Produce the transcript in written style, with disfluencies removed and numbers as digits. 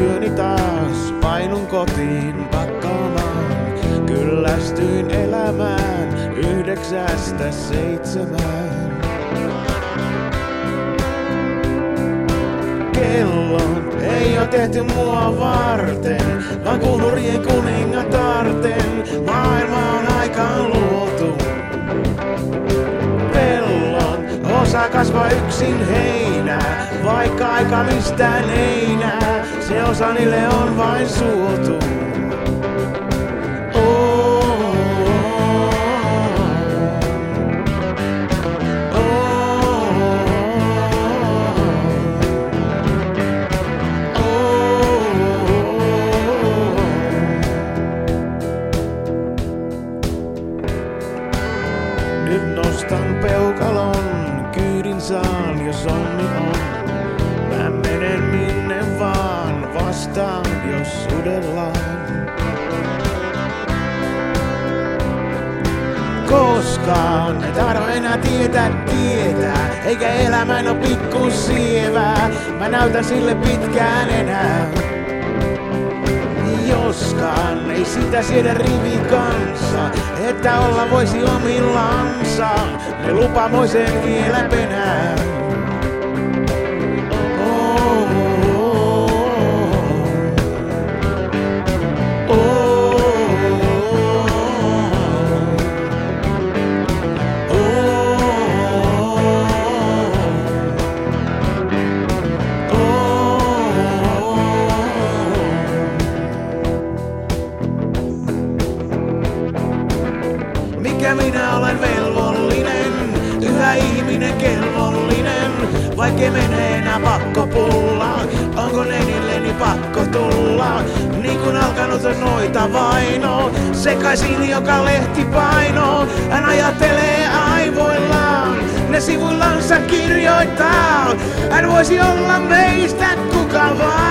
yöni taas painun kotiin pakkaamaan. Kyllästyin elämään 9–7. Kello ei oo tehty mua varten, vaan kuulurien kuningatarten. Maailma on aikaan luotu. Pellon osa kasvaa yksin heinää, vaikka aika mistään ei nää. Se osa niille on vain suotu. Nyt nostan peukalon, kyydin saan jos onni on. Mä menen minne vaan, vastaan jos sudellaan. Koskaan ei tahdo enää tietää, eikä elämä oo pikkusievää. Mä näytän sille pitkään enää. Joskaan ei sitä siedä rivi kanssa, että olla voisi omillansa. Ne lupamoisen vielä penää. Mikä minä olen velvollinen, yhä ihminen kelvollinen, vaikkei mene enää pakko pulla. Onko nenilleni pakko tulla, niin kun alkanut on noita vaino. Sekaisin joka lehti paino, hän ajattelee aivoillaan, ne sivuillansa kirjoittaa. Hän voisi olla meistä kuka vaan.